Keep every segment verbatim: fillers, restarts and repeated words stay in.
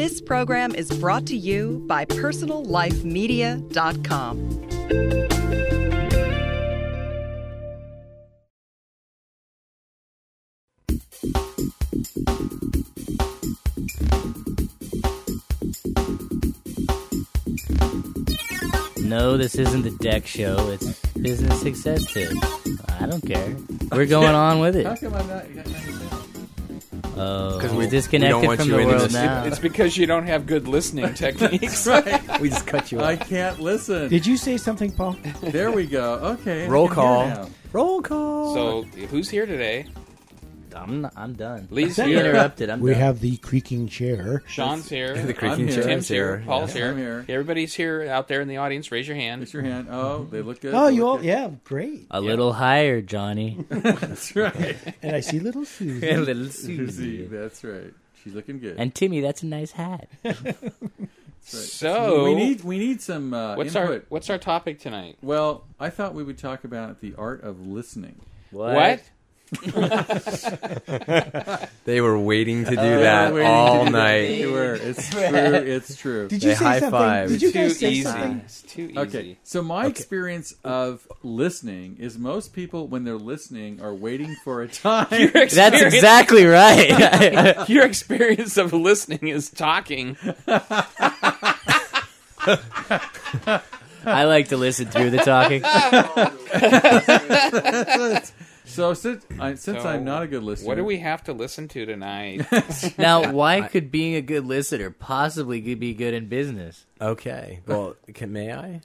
This program is brought to you by personal life media dot com. No, this isn't the Deck Show. It's Business Success Tips. I don't care. We're going on with it. How come I'm not? Oh, Because we're we- disconnected we don't want from you the into world this. now. It's because you don't have good listening techniques. Right. We just cut you I off. can't listen. Did you say something, Paul? There we go. Okay. I Roll can hear call. now. Roll call. So, who's here today? I'm not, I'm done. Lee's You here. interrupted. I'm We done. have the creaking chair. Sean's here. The creaking I'm chair. here. Tim's here. here. Paul's Yeah, here. I'm here. Everybody's here out there in the audience. Raise your hand. Raise your hand. Oh, they look good. Oh, They you look all, good. yeah, great. A little higher, Johnny. That's right. And I see little A Susie. little Susie, Susie. that's right. She's looking good. And Timmy, that's a nice hat. That's right. So, we need we need some uh, what's input. our what's our topic tonight? Well, I thought we would talk about the art of listening. What? They were waiting to do They that were waiting all to do that. night. They were. It's true. It's true. Did you They say high something? five. Did you Too guys say easy. something? It's too easy. Okay, so my experience of listening is most people, when they're listening, are waiting for a time. Your That's experience- exactly right. Your experience of listening is talking. I like to listen through the talking. So since, I, since So, I'm not a good listener, What do we have to listen to tonight? Now, why could being a good listener possibly be good in business? Okay. Well, can, may I?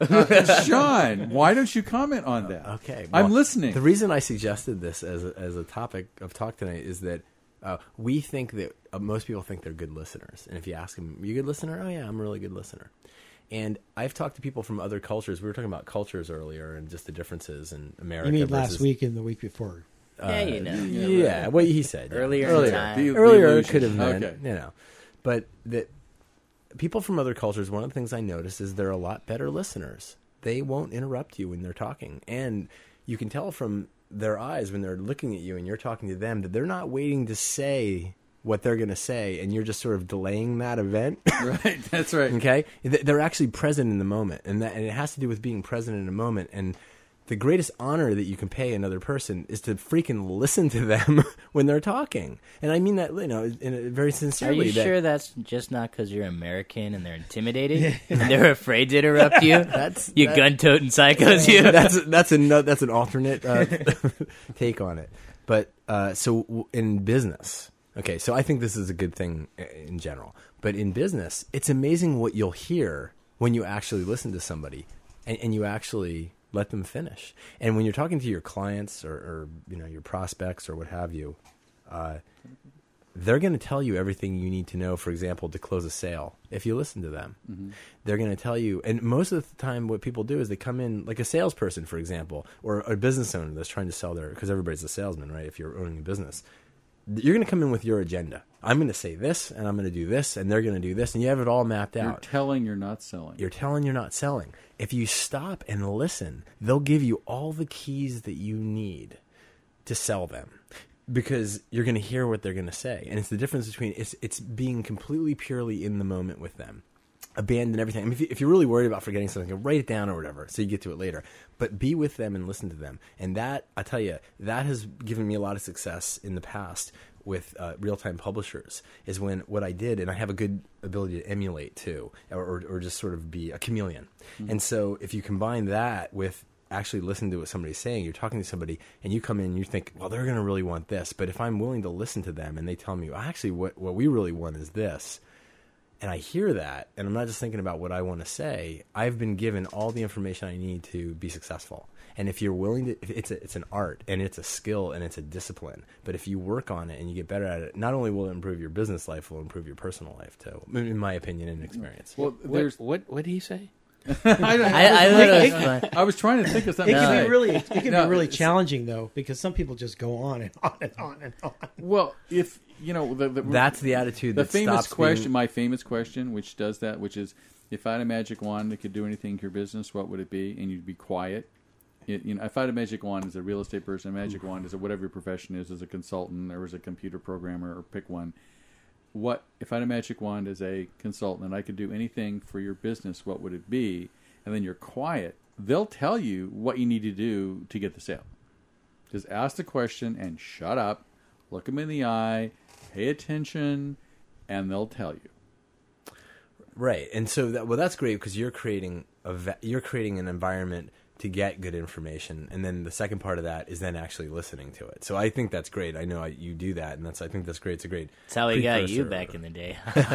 Sean, why don't you comment on that? Okay. I'm well, listening. The reason I suggested this as a, as a topic of talk tonight is that uh, we think that uh, most people think they're good listeners, and if you ask them, "You a good listener?" Oh yeah, I'm a really good listener. And I've talked to people from other cultures. We were talking about cultures earlier and just the differences in America. You mean versus, last week and the week before? Yeah, you know. Yeah, what he said. yeah. Earlier in earlier, time. The- the earlier it illusion. could have been, Okay. you know, but that people from other cultures. One of the things I notice is they're a lot better listeners. They won't interrupt you when they're talking, and you can tell from their eyes when they're looking at you and you're talking to them that they're not waiting to say what they're going to say, and you're just sort of delaying that event. Right, that's right. Okay, Th- they're actually present in the moment, and that and it has to do with being present in a moment. And the greatest honor that you can pay another person is to freaking listen to them when they're talking. And I mean that, you know, in a very Are sincerely. you that, sure that's just not because you're American and they're intimidated and they're afraid to interrupt you? That's You that- gun-toting psychos, you. that's that's a no, that's an alternate uh, take on it. But uh, so w- in business, okay, so I think this is a good thing i- in general. But in business, it's amazing what you'll hear when you actually listen to somebody and, and you actually let them finish. And when you're talking to your clients or, or you know your prospects or what have you, uh, they're going to tell you everything you need to know, for example, to close a sale. If you listen to them, Mm-hmm. they're going to tell you. And most of the time what people do is they come in like a salesperson, for example, or a business owner that's trying to sell their, because everybody's a salesman, right? If you're owning a business, you're going to come in with your agenda. I'm going to say this, and I'm going to do this, and they're going to do this, and you have it all mapped You're out. telling you're not selling. You're telling you're not selling. If you stop and listen, they'll give you all the keys that you need to sell them, because you're going to hear what they're going to say. And it's the difference between it's it's being completely purely in the moment with them. Abandon everything. I mean, if, you, if you're really worried about forgetting something, write it down or whatever, so you get to it later. But be with them and listen to them. And that, I tell you, that has given me a lot of success in the past with uh, real-time publishers, is when what I did, and I have a good ability to emulate too, or, or, or just sort of be a chameleon. Mm-hmm. And so if you combine that with actually listening to what somebody's saying, you're talking to somebody and you come in and you think, well, they're going to really want this. But if I'm willing to listen to them and they tell me, well, actually what, what we really want is this, and I hear that, and I'm not just thinking about what I want to say, I've been given all the information I need to be successful. And if you're willing to, if it's a, it's an art and it's a skill and it's a discipline. But if you work on it and you get better at it, not only will it improve your business life, it will improve your personal life too, in my opinion and experience. Well, What, there's. what what did he say? I, don't- I, I, I, literally- was, I was trying to think of It something. can to say. be really, it can No, be really it's- challenging though, because some people just go on and on and on and on. Well, if you know the, the That's the attitude the that famous stops question, being- my famous question, which does that, which is, if I had a magic wand that could do anything to your business, what would it be? And you'd be quiet. It, you know, if I had a magic wand as a real estate person, a magic wand as a whatever your profession is, as a consultant or as a computer programmer, or pick one, what if I had a magic wand as a consultant and I could do anything for your business, what would it be? And then you're quiet. They'll tell you what you need to do to get the sale. Just ask the question and shut up. Look them in the eye. Pay attention, and they'll tell you. Right, and so that, well, that's great because you're creating a va- you're creating an environment to get good information, and then the second part of that is then actually listening to it. So I think that's great. I know I, you do that, and that's I think that's great. It's a great. That's how we got you precursor. back in the day.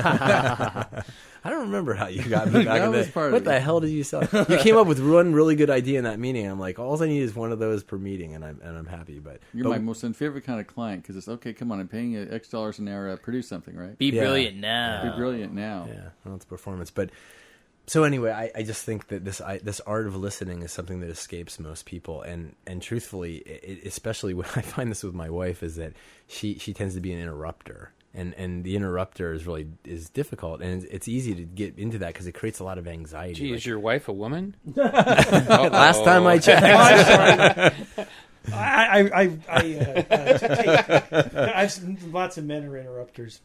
I don't remember how you got me back That in was the part of What it. the hell did you say? You came up with one really good idea in that meeting. I'm like, all I need is one of those per meeting, and I'm and I'm happy. But You're but, my most favorite kind of client because it's okay. Come on, I'm paying you X dollars an hour to produce something, right? Be Yeah. brilliant now. Be brilliant now. Yeah, well, it's performance. But so anyway, I, I just think that this I, this art of listening is something that escapes most people, and and truthfully, it, especially when I find this with my wife, is that she she tends to be an interrupter. And and the interrupter is really is difficult, and it's, it's easy to get into that because it creates a lot of anxiety. Gee, Like, is your wife a woman? last time I checked, I, I, I, I uh, uh, take, I've seen lots of men are interrupters.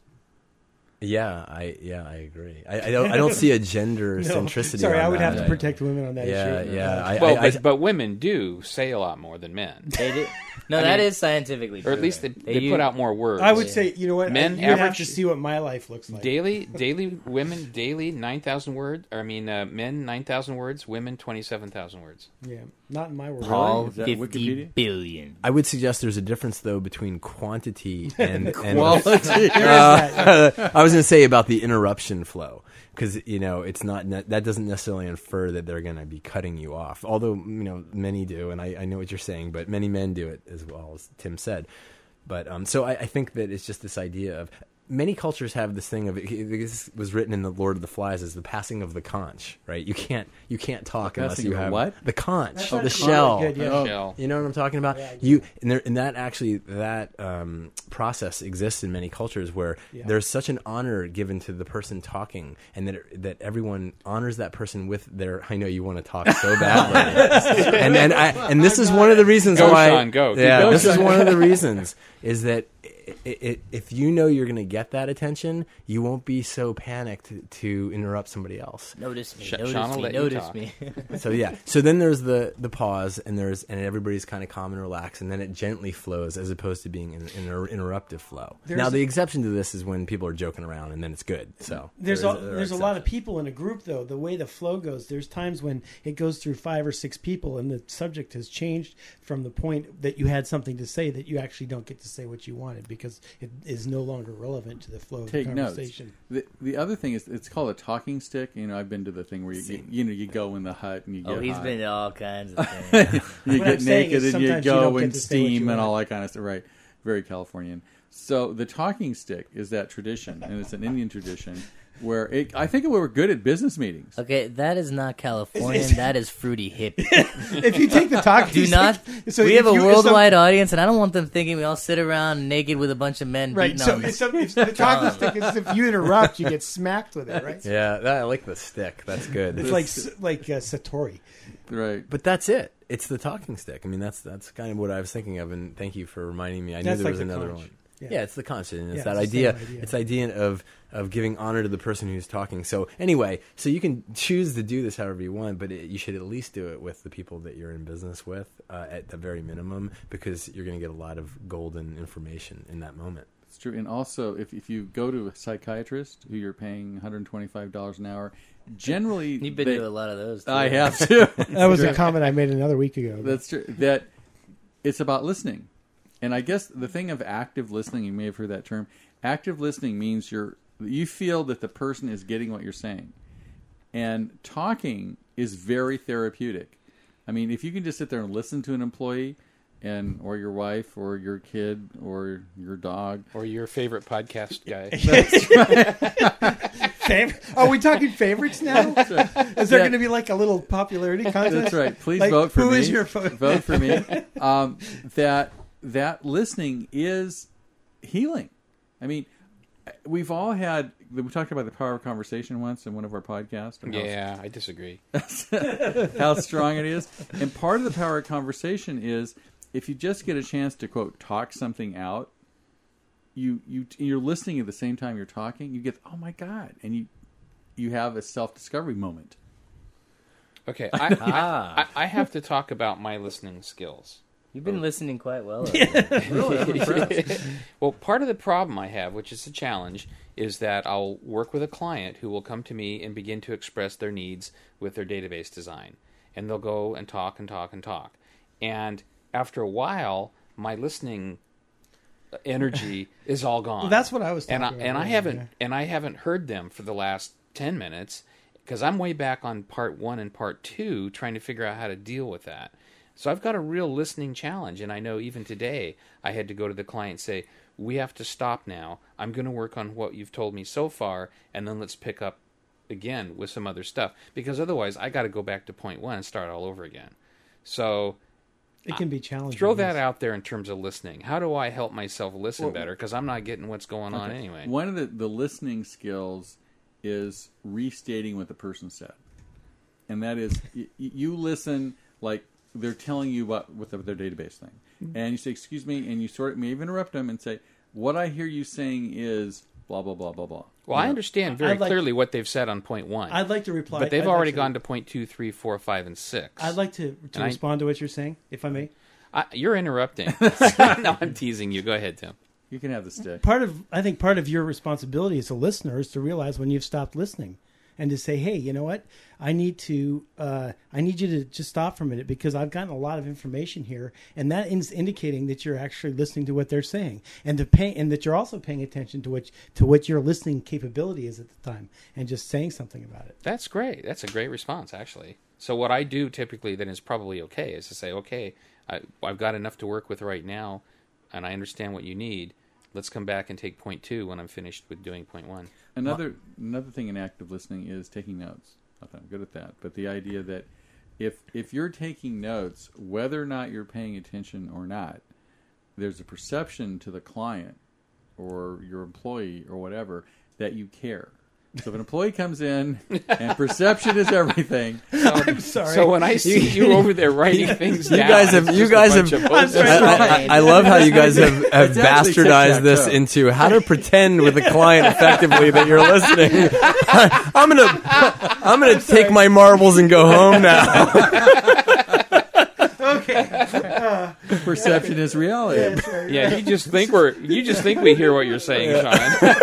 yeah, I yeah I agree. I, I don't I don't see a gender No, centricity. sorry, on I would that. have to protect women on that Yeah, issue. yeah. I, Well, I, I, but, but women do say a lot more than men, They do. No, I that mean- is scientifically true. or at least they, They they use- put out more words. I would say, you know what? Men you would have average- to see what my life looks like. daily, daily women daily nine thousand words. Or I mean, uh, men nine thousand words, women twenty seven thousand words. Yeah, not in my world. Paul Is that fifty Wikipedia? billion. I would suggest there's a difference though between quantity and, and Quality. Uh, I was going to say about the interruption flow because you know it's not ne- that doesn't necessarily infer that they're going to be cutting you off. Although you know many do, and I, I know what you're saying, but many men do it as well, as Tim said. But um, so I, I think that it's just this idea of many cultures have this thing of this was written in the Lord of the Flies as the passing of the conch, right? You can't you can't talk The unless passing you of a have what? the conch, That's the really shell. good, yeah. Oh. Shell. You know what I'm talking about? Yeah, I get you and, there, and that actually that um, process exists in many cultures where Yeah. there's such an honor given to the person talking, and that it, that everyone honors that person with their. I know you want to talk so badly, and and I and this is one of the reasons Go, why. Sean, go. Yeah, Go, this is Sean. one of the reasons is that. It, it, if you know you're going to get that attention, you won't be so panicked to, to interrupt somebody else. Notice me. Sh- notice Sean will me. let you Notice talk. me. So yeah, so then there's the the pause, and there's and everybody's kind of calm and relaxed, and then it gently flows as opposed to being an, an interruptive flow. There's now a- the exception to this is when people are joking around, and then it's good. So There's there a, is- there are there's a lot of exceptions. people in a group though. The way the flow goes, there's times when it goes through five or six people, and the subject has changed from the point that you had something to say that you actually don't get to say what you wanted because it is no longer relevant to the flow of Take the notes. conversation. The, the other thing is it's called a talking stick. You know, I've been to the thing where you you, you know you go in the hut and you get Oh, he's hot. been to all kinds of things. you What get I'm saying naked is and you sometimes you go don't get and to say what steam you and all want. that kind of stuff. Right, very Californian. So the talking stick is that tradition, and it's an Indian tradition where it, I think we were good at business meetings. Okay, that is not Californian. It's- That is fruity hippie. If you take the talking, Do not. So we if have a you- if some- worldwide audience, and I don't want them thinking we all sit around naked with a bunch of men right. beating So on if, some, if the talking stick is if you interrupt, you get smacked with it, right? Yeah, that, I like the stick. That's good. It's like s- like uh, Satori. Right. but that's it. It's the talking stick. I mean, that's that's kind of what I was thinking of, and thank you for reminding me. I That's knew there like was the another conch. one. Yeah. Yeah, it's the constant. And it's Yeah, that it's the idea. same idea. It's the idea of of giving honor to the person who's talking. So anyway, so you can choose to do this however you want, but it, you should at least do it with the people that you're in business with uh, at the very minimum, because you're going to get a lot of golden information in that moment. It's true. And also, if, if you go to a psychiatrist who you're paying one hundred twenty-five dollars an hour, generally You've been they, to a lot of those. Too. I have too. That was a comment I made another week ago. That's true. That it's about listening. And I guess the thing of active listening, you may have heard that term. Active listening means you're you feel that the person is getting what you're saying. And talking is very therapeutic. I mean, if you can just sit there and listen to an employee and or your wife or your kid or your dog. Or your favorite podcast guy. Fav- Are we talking favorites now? Is there Yeah. going to be like a little popularity contest? That's right. Please Like, vote for who me. is your vote? Vote for me. Um, that that listening is healing. I mean, we've all had. We talked about the power of conversation once in one of our podcasts. and how- Yeah, I disagree. how strong it is. And part of the power of conversation is if you just get a chance to, quote, talk something out, you you you're listening at the same time you're talking. You get, oh my god, and you you have a self discovery moment. Okay, I, Ah. I, I have to talk about my listening skills. You've been listening quite well. Well, part of the problem I have, which is a challenge, is that I'll work with a client who will come to me and begin to express their needs with their database design. And they'll go and talk and talk and talk. And after a while, my listening energy is all gone. Well, that's what I was and I, talking and about I earlier, haven't yeah. and I haven't heard them for the last ten minutes because I'm way back on part one and part two trying to figure out how to deal with that. So I've got a real listening challenge, and I know even today I had to go to the client and say, we have to stop now. I'm going to work on what you've told me so far, and then let's pick up again with some other stuff. Because otherwise, I got to go back to point one and start all over again. So It can be challenging. throw that yes. out there in terms of listening. How do I help myself listen Well, better? Because I'm not getting what's going on Okay. anyway. One of the, the listening skills is restating what the person said. And that is, y- you listen like they're telling you about with their database thing. And you say, excuse me, and you sort of may even interrupt them and say, what I hear you saying is blah, blah, blah, blah, blah. Well, You I know? understand very I'd like- clearly what they've said on point one. I'd like to reply. but they've I'd already like gone to point two, three, four, five, and six. I'd like to, to And I- respond to what you're saying, if I may. I, you're interrupting. No, I'm teasing you. Go ahead, Tim. You can have the stick. Part of, I think part of your responsibility as a listener is to realize when you've stopped listening and to say, hey, you know what? I need to, uh, I need you to just stop for a minute because I've gotten a lot of information here, and that is indicating that you're actually listening to what they're saying, and to pay, and that you're also paying attention to what to what your listening capability is at the time, and just saying something about it. That's great. That's a great response, actually. So what I do typically then is probably okay is to say, okay, I, I've got enough to work with right now, and I understand what you need. Let's come back and take point two when I'm finished with doing point one. Another another thing in active listening is taking notes. Not that I'm good at that, but the idea that if if you're taking notes, whether or not you're paying attention or not, there's a perception to the client or your employee or whatever that you care. So if an employee comes in and perception is everything, I'm sorry. So when I see you over there writing things You down, guys have- it's you just a guys bunch have- of I'm post-its. sorry. I, I, I love how you guys have, have It's actually bastardized this tic-tac-toe. into how to pretend with a client effectively that you're listening. I'm gonna, I'm gonna take my marbles and go home now. perception is reality. Yeah, you just think we're you just think we hear what you're saying, Sean.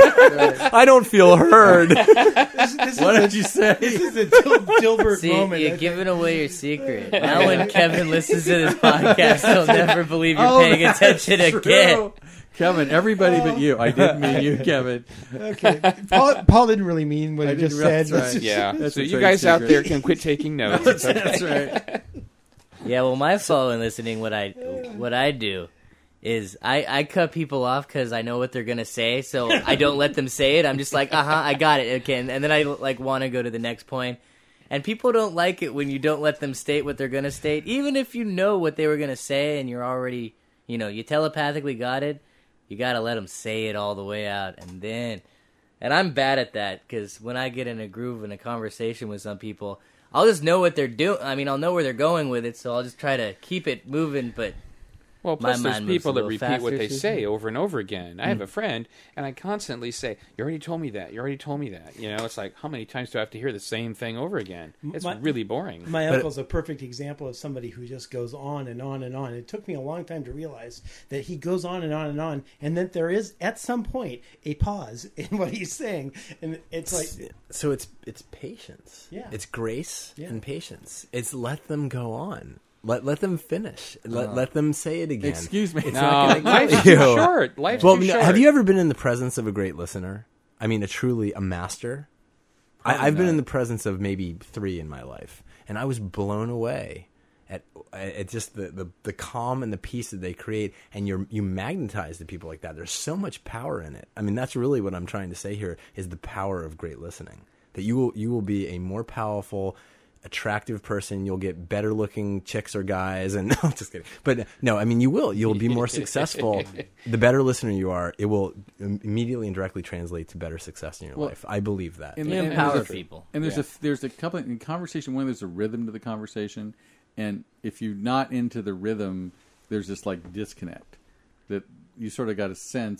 I don't feel heard. this, this What is did you say? a, this is a Gil- Gilbert See, moment. you're giving away your secret. Now when Kevin listens to this podcast, he'll never believe you're paying attention that's again. true. Kevin, everybody but you. I didn't mean you, Kevin. Okay, Paul, Paul didn't really mean what I he just didn't- said. that's Let's right. just- Yeah. That's So a you trade guys out secret. there can quit taking notes. It's okay. That's right. Yeah, well, my fault in listening. What I what I do is I, I cut people off because I know what they're gonna say, so I don't let them say it. I'm just like, uh huh, I got it, okay, and, and then I like want to go to the next point. And people don't like it when you don't let them state what they're gonna state, even if you know what they were gonna say and you're already, you know, you telepathically got it. You gotta let them say it all the way out, and then, and I'm bad at that because when I get in a groove in a conversation with some people, I'll just know what they're doing. I mean, I'll know where they're going with it, so I'll just try to keep it moving. But Well, plus My there's mind moves people a that little repeat what faster, they Susan. say over and over again. I have a friend, and I constantly say, "You already told me that. You already told me that." You know, it's like, how many times do I have to hear the same thing over again? It's My- really boring. My But- uncle's a perfect example of somebody who just goes on and on and on. It took me a long time to realize that he goes on and on and on, and that there is at some point a pause in what he's saying, and it's like, So it's it's patience. Yeah. It's grace Yeah. and patience. It's let them go on. Let let them finish. Let let them say it again. Excuse me. It's no, not gonna life's kill too you. short. Life's Well, too no, short. have you ever been in the presence of a great listener? I mean, a truly a master. Probably I, I've been not. in the presence of maybe three in my life, and I was blown away at at just the, the, the calm and the peace that they create, and you you magnetize the people like that. There's so much power in it. I mean, that's really what I'm trying to say here is the power of great listening. That you will you will be a more powerful, attractive person. You'll get better looking chicks or guys, and no, just kidding. But no, I mean, you will. You'll be more successful. The better listener you are, it will immediately and directly translate to better success in your Well, life. I believe that. And, You and empower there's a- people. And there's Yeah. a there's a couple in conversation when there's a rhythm to the conversation, and if you're not into the rhythm, there's this like disconnect that you sort of got a sense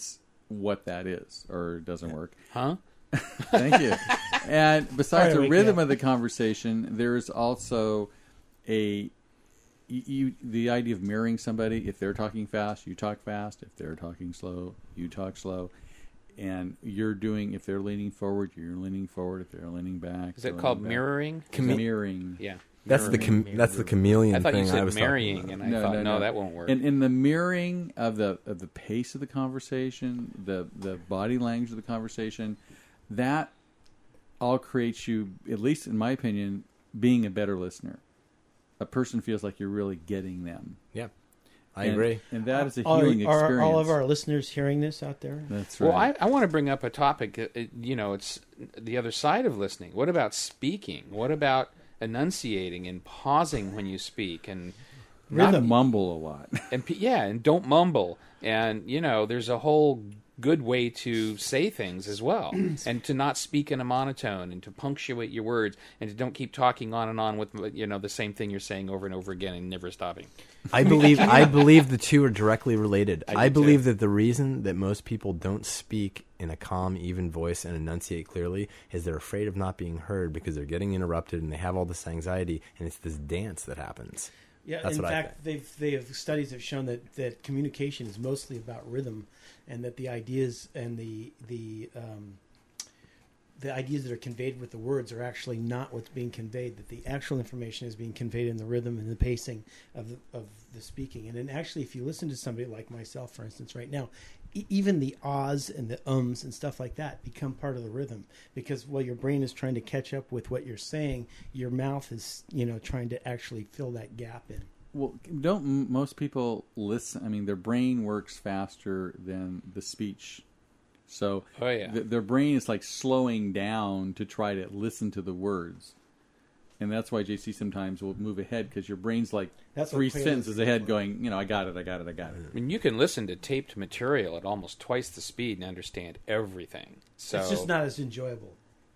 what that is, or it doesn't work. Huh? Thank you. And besides Sorry, the wake rhythm up. of the conversation, there is also a you, you the idea of mirroring somebody. If they're talking fast, you talk fast. If they're talking slow, you talk slow. And you're doing, if they're leaning forward, you're leaning forward. If they're leaning back, Is they're it called leaning back. mirroring? Chame- mirroring? Yeah. That's the Mirroring. cham- that's the chameleon I thought thing you I said was talking marrying, about. and I thought, no, that won't work. And in the mirroring of the of the pace of the conversation, the the body language of the conversation, that all creates you, at least in my opinion, being a better listener. A person feels like you're really getting them. Yeah, I And- agree. And that is a Are, healing are experience. all of our listeners hearing this out there? That's right. Well, I, I want to bring up a topic. uh, it- You know, it's the other side of listening. What about speaking? What about enunciating and pausing when you speak, and Not not- mumble a lot. and pe- yeah, and don't mumble. And you know, there's a whole good way to say things as well, and to not speak in a monotone, and to punctuate your words, and to don't keep talking on and on with you know the same thing you're saying over and over again and never stopping. I believe I believe the two are directly related. I I, do believe too. that the reason that most people don't speak in a calm, even voice and enunciate clearly is they're afraid of not being heard because they're getting interrupted and they have all this anxiety, and it's this dance that happens. Yeah, That's in what I fact, they've they have studies have shown that, that communication is mostly about rhythm, and that the ideas and the the um, the ideas that are conveyed with the words are actually not what's being conveyed. That the actual information is being conveyed in the rhythm and the pacing of the, of the speaking. And then actually, if you listen to somebody like myself, for instance, right now, e- even the ahs and the ums and stuff like that become part of the rhythm, because while your brain is trying to catch up with what you're saying, your mouth is, you know, trying to actually fill that gap in. Well, don't m- most people listen? I mean, their brain works faster than the speech. So Oh, yeah. th- their brain is like slowing down to try to listen to the words. And that's why J C sometimes will move ahead, because your brain's like That's what three playlists sentences are ahead for. going, you know, I got it, I got it, I got it. I mean, you can listen to taped material at almost twice the speed and understand everything. So It's just not as enjoyable.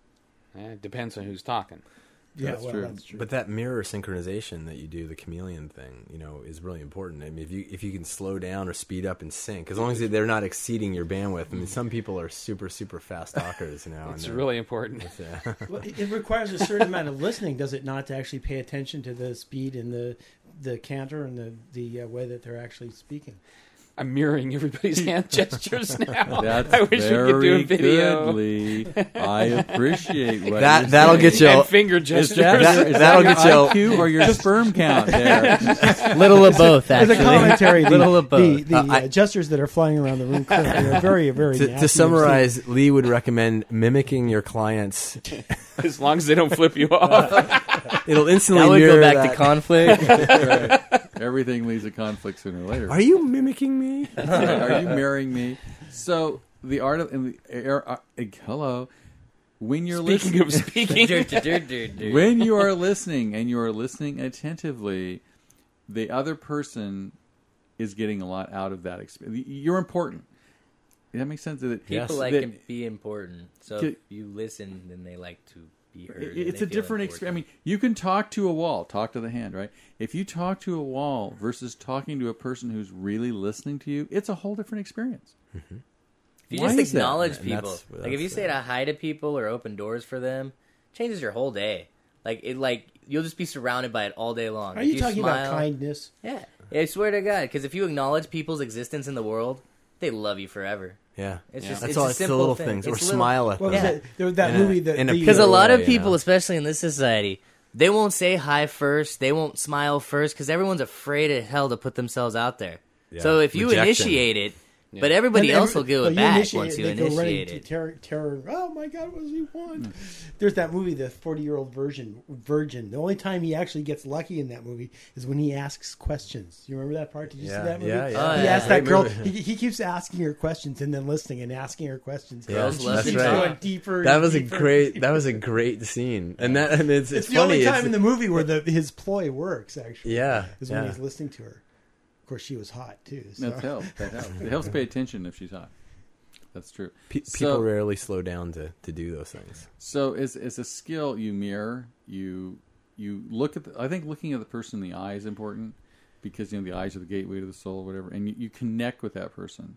eh, it depends on who's talking. Yeah, That's well, true. that's true. But that mirror synchronization that you do, the chameleon thing, you know, is really important. I mean, if you if you can slow down or speed up and sync, as long as they're not exceeding your bandwidth. I mean, some people are super super fast talkers, you know. and It's they're- really important. yeah. Well, it it requires a certain amount of listening, does it not, to actually pay attention to the speed and the the canter and the the uh, way that they're actually speaking? I'm mirroring everybody's hand gestures now. That's I wish we could do a very video. good, Lee. I appreciate what That- you're that'll saying. get you- And finger Is gestures. that, That- is that'll that get your you- I Q or your sperm count there? Little of both, As actually. a commentary, the, Little of the, both. the Uh, I- uh, gestures that are flying around the room currently are very, very To, nasty. to summarize, Lee would recommend mimicking your clients. As long as they don't flip you off. It'll instantly That would mirror go back that. to conflict. Right. Everything leads to conflict sooner or later. Are you mimicking me? Are you marrying me? So the art of and the air, uh, uh, hello, when you're Speaking listening, of speaking, Dur, dur, dur, dur, dur. when you are listening and you are listening attentively, the other person is getting a lot out of that experience. You're important. Does that make sense? That Yes. People like that- to be important. So Ki- if you listen, then they like to be heard. and It's they a feel different important. experience. I mean, you can talk to a wall, talk to the hand, right? If you talk to a wall versus talking to a person who's really listening to you, it's a whole different experience. If you Why just is that? acknowledge And people, that's- like if you that's, say uh, to hi to people or open doors for them, changes your whole day. Like it, like you'll just be surrounded by it all day long. Are If you talking smile, about kindness? Yeah, I swear to God, because if you acknowledge people's existence in the world, they love you forever. Yeah. It's Yeah. just That's it's all. a It's the simple little thing. things. Or It's little- smile at What them. was Yeah. that? There was that In a- movie that in a the, Because a uh, lot of way, you people, know. especially in this society, they won't say hi first. They won't smile first because everyone's afraid as hell to put themselves out there. Yeah. So if you Rejection. initiate it, but everybody And else every- will do well, it you back initiate once it, you they go running initiate to it. Terror, terror. Oh my God, what does he want? There's that movie, the forty-year-old virgin. Virgin. The only time he actually gets lucky in that movie is when he asks questions. You remember that part? Did you Yeah, see that movie? yeah, yeah. He Oh, yeah. asked that Great girl. movie. He, he keeps asking her questions and then listening and asking her questions. Yeah, Girls And she love keeps to talk. going deeper. That and was a deeper and great. deeper. That was a great scene, and that and it's, It's, it's the funny. only time it's, in the movie where the his ploy works. Actually, Yeah, is when yeah. he's listening to her. Of course, she was hot too. So. That helps. That helps. It helps pay attention if she's hot. That's true. Pe- So- people rarely slow down to, to do those things. So as as a skill, you mirror, you you look at. The, I think looking at the person in the eye is important because you know the eyes are the gateway to the soul, whatever, and you, you connect with that person.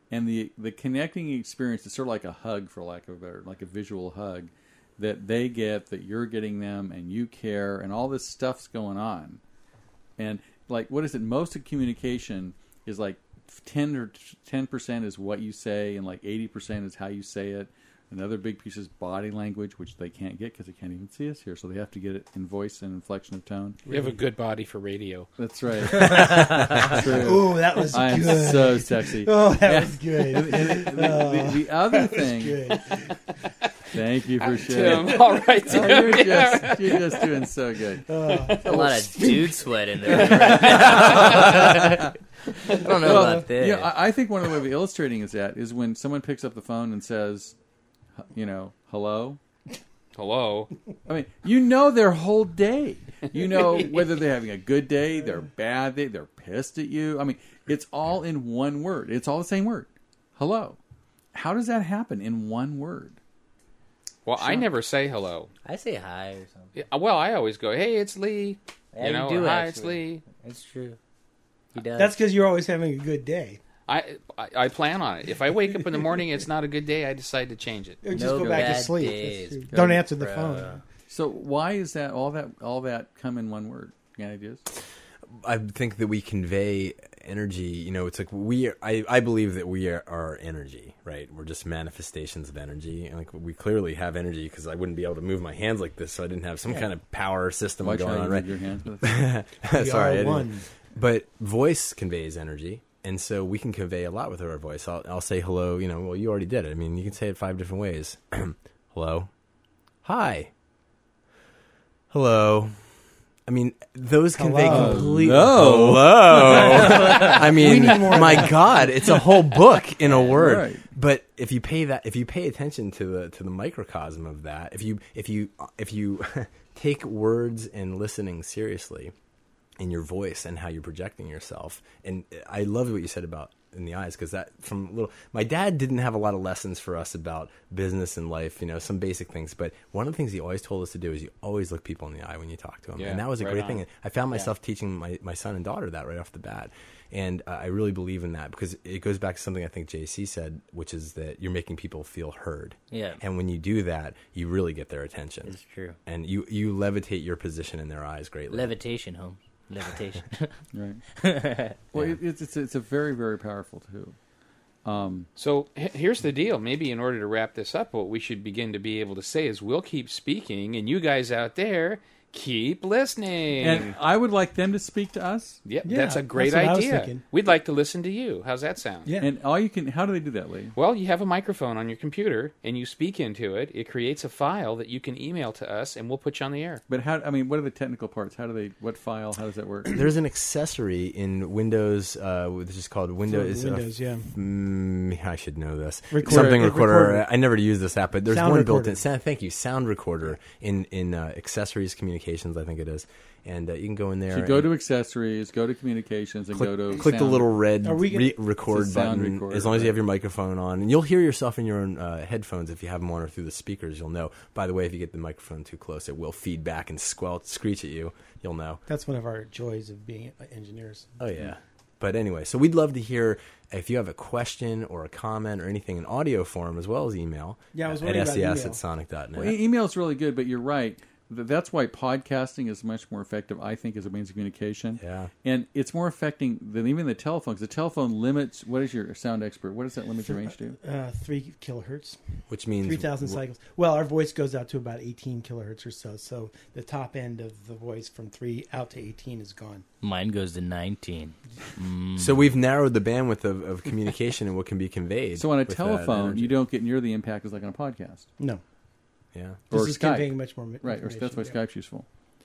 and the the connecting experience is sort of like a hug, for lack of a better, like a visual hug that they get, that you're getting them, and you care, and all this stuff's going on. And like, what is it? Most of communication is like ten or ten percent is what you say, and like eighty percent is how you say it. Another big piece is body language, which they can't get because they can't even see us here, so they have to get it in voice and inflection of tone. We have a good body for radio. That's right. That's true. Oh, that was I'm good. so sexy. Oh, that Yeah. was good. And- and the, the, the other thing. Good. Thank you for sharing. Tim, all right, Oh, Tim. you're Yeah. just you're just doing so good. A lot of dude sweat in there. Right now. I don't know about this. Yeah, I, I think one of the ways of illustrating is that is when someone picks up the phone and says, you know, hello. Hello. I mean, you know their whole day. You know whether they're having a good day, they're bad day, they're pissed at you. I mean, it's all in one word. It's all the same word. Hello. How does that happen in one word? Well, I never say hello. I say hi or something. Yeah, Well, I always go, "Hey, it's Lee." Yeah, you you know, do, or, "Hi, it's actually. Lee." It's true. He does. That's because you're always having a good day. I, I I plan on it. If I wake up in the morning, it's not a good day. I decide to change it. Or just No go back to bad sleep. days, That's true. bro. Don't answer the Bro. phone. So why is that all that all that come in one word? You got ideas? I think that we convey energy. You know, it's like we. Are, I I believe that we are, are energy, right? We're just manifestations of energy, and like we clearly have energy because I wouldn't be able to move my hands like this, so I didn't have some kind of power system Watch going how you on, move right? your hands with it. We Sorry, I are didn't- one. But voice conveys energy, and so we can convey a lot with our voice. I'll, I'll say hello. You know, well, you already did it. I mean, you can say it five different ways. Hello, hi, hello. I mean, those convey Hello. complete. Hello. Hello. I mean, need more of my that. God, it's a whole book in a word. Right. But if you pay that, if you pay attention to the to the microcosm of that, if you if you if you take words and listening seriously in your voice and how you're projecting yourself, and I love what you said about in the eyes, because that from little, my dad didn't have a lot of lessons for us about business and life, you know, some basic things. But one of the things he always told us to do is you always look people in the eye when you talk to them, Yeah, and that was a right great on. thing. I found myself teaching my, my son and daughter that right off the bat. And uh, I really believe in that because it goes back to something I think J C said, which is that you're making people feel heard. Yeah. And when you do that, you really get their attention. It's true. And you, you levitate your position in their eyes greatly. Levitation, Holmes. Levitation. Right. Well, it, it's, it's it's a very very powerful tool. Um, So h- here's the deal. Maybe in order to wrap this up, what we should begin to be able to say is we'll keep speaking, and you guys out there keep listening. and I would like them to speak to us. Yep, Yeah, that's a great that's what I was idea. thinking. We'd like to listen to you. How's that sound? Yeah. And all you can, how do they do that, Lee? Well, you have a microphone on your computer, and you speak into it. It creates a file that you can email to us, and we'll put you on the air. But how? I mean, what are the technical parts? How do they? What file? How does that work? There's an accessory in Windows, uh, which is called Windows. For Windows, uh, yeah. Mm, I should know this. Recorder. Something Uh, recorder. recorder. I never use this app, but there's Sound one recorder. built in. Sound, thank you. Sound recorder in in uh, accessories communications, I think it is, and uh, you can go in there. So you go and to accessories, go to communications, and click, go to click the sound. little red Are we gonna- re- record It's a sound button. recorder, as long as you right. have your microphone on, and you'll hear yourself in your own uh, headphones if you have them on or through the speakers. You'll know. By the way, if you get the microphone too close, it will feed back and squelch, screech at you. You'll know. That's one of our joys of being engineers. Oh yeah. But anyway, so we'd love to hear if you have a question or a comment or anything in audio form as well as email. Yeah, I was at wondering S about E S email. at sonic dot net. Well, e- email is really good, but you're right. Th- That's why podcasting is much more effective, I think, as a means of communication. Yeah. And it's more effective than even the telephone, because the telephone limits, what is your sound expert, what does that limit your range to? Uh, three kilohertz, Which means three thousand cycles. Well, our voice goes out to about eighteen kilohertz or so. So the top end of the voice from three out to eighteen is gone. Mine goes to nineteen. Mm. So we've narrowed the bandwidth of, of communication and what can be conveyed. So on a with that telephone, energy. you don't get near the impact as like on a podcast. No, Yeah. this Or is Skype. conveying much more. mi- Right, or that's why information, yeah. Skype's useful.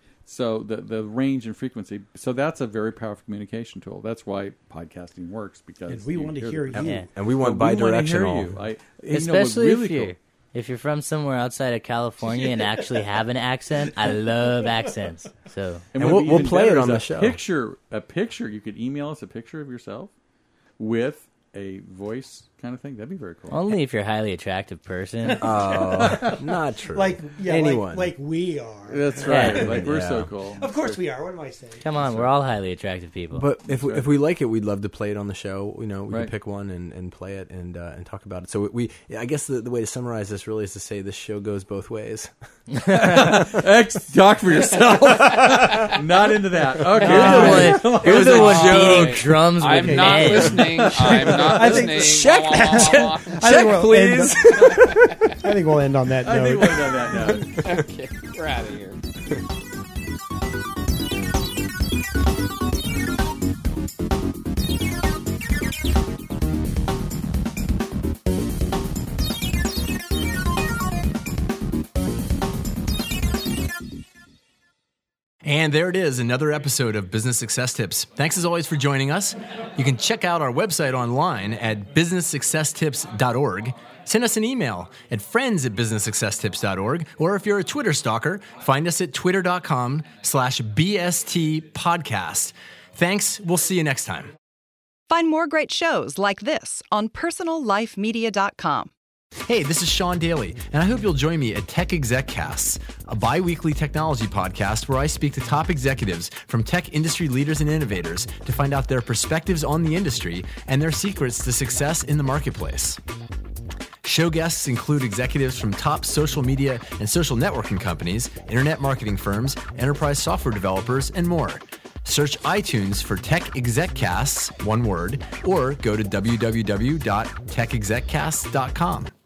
So the the range and frequency. So that's a very powerful communication tool. That's why podcasting works, because And we want to the hear people. you. Yeah. And we want But we wanna hear bi-directional. you. I, you know what Especially really if you're cool- if you're from somewhere outside of California and actually have an accent. I love accents. So And what we'll- would be we'll even play better it is on the a show. Picture, a picture. You could email us a picture of yourself with a voice kind of thing. That'd be very cool. Only if you're a highly attractive person. Oh, not true. Like yeah, anyone. like, like we are. That's right. Yeah. Like we're Yeah. so cool. Of course we are. What am I saying? Come on, we're all highly attractive people. But if we, if we like it, we'd love to play it on the show. You know, we Right. can pick one and, and play it and uh, and talk about it. So we, I guess the, the way to summarize this really is to say this show goes both ways. X, talk for yourself. Not into that. Okay. You're the one, you're the one joke. beating drums with I'm not men. listening. I'm not I think- listening. Check- Wah, wah, wah, wah. I think we'll end- please. I think we'll end on that I note. think we'll end on that note. Okay, we're out of here. And there it is, another episode of Business Success Tips. Thanks as always for joining us. You can check out our website online at business success tips dot org. Send us an email at friends at business success tips dot org. Or if you're a Twitter stalker, find us at twitter.com slash BST podcast. Thanks. We'll see you next time. Find more great shows like this on personal life media dot com. Hey, this is Sean Daly, and I hope you'll join me at Tech Exec Casts, a bi-weekly technology podcast where I speak to top executives from tech industry leaders and innovators to find out their perspectives on the industry and their secrets to success in the marketplace. Show guests include executives from top social media and social networking companies, internet marketing firms, enterprise software developers, and more. Search iTunes for Tech Exec Casts, one word, or go to w w w dot tech exec casts dot com.